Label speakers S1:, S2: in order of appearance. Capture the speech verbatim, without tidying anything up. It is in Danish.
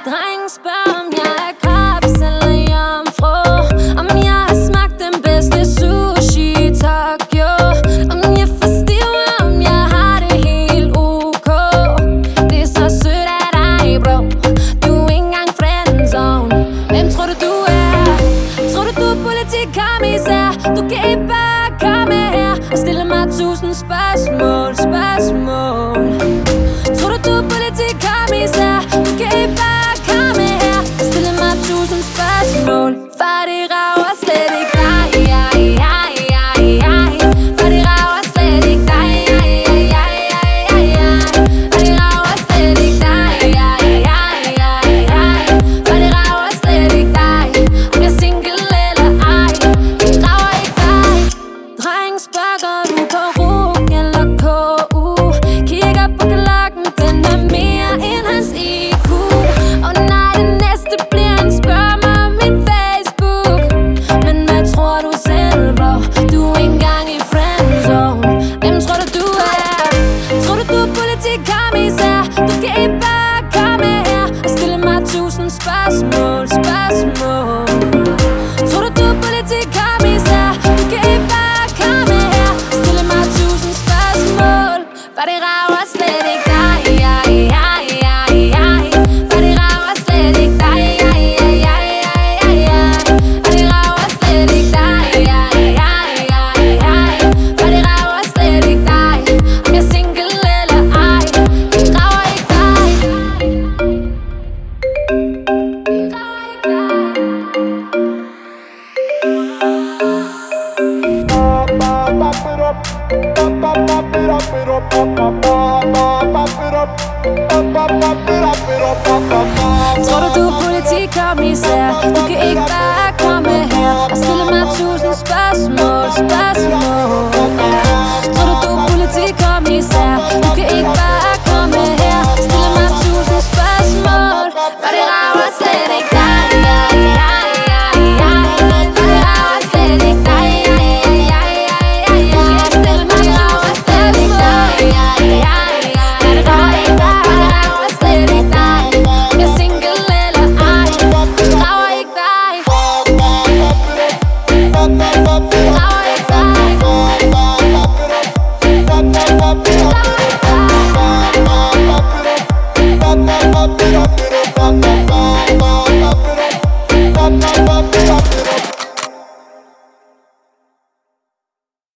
S1: Drengen spørger, om jeg er krebs eller jomfru, om jeg har smagt den bedste sushi i Tokyo, om jeg får stiv, om jeg har det helt ok. Det er så sødt af dig, bro. Du er ikke engang friendzone. Hvem tror du, du er? Tror du, du er politikommissær? Du kan ikke bare komme her og stille mig tusind spørgsmål, spørgsmål. Tror du, du er politikommissær? Du kan ikke bare komme her og stille mig tusind spørgsmål. For det rager slet ikke dig, ja, ja, ja, ja. For det rager slet ikke dig, ja, ja, ja, ja, ja. For det rager slet ikke dig, ja, ja, ja, ja. For det rager slet ikke dig, om jeg er single eller ej. Det rager ikke dig. Dreng spørger, går du på RUC eller K U? Kigger på klokken, den er mere end hans I Q. Og nej, det næste bliver en spørg mig om min Facebook. Men hvad tror du selv, bro? Du er ikke engang i friendzone. Hvem tror du, du er? Tror du, du er politikommissær? Du kan ikke bare komme her og stille mig tusind spørgsmål, spørgsmål. Tror du, du er politikommissær? Du kan ikke bare komme her og stille mig tusind spørgsmål. For det rager slet ikke dig, ja, ja, ja, ja. For det rager slet ikke dig, ja, ja, ja, ja, ja. For det rager slet ikke dig, ja, ja, ja, ja. For det rager slet ikke dig, om jeg er single eller ej. Det rager ikke dig. Det rager ikke dig.
S2: Pop it up, pop it up, pop it up, pop it up, pop it up, pop it up.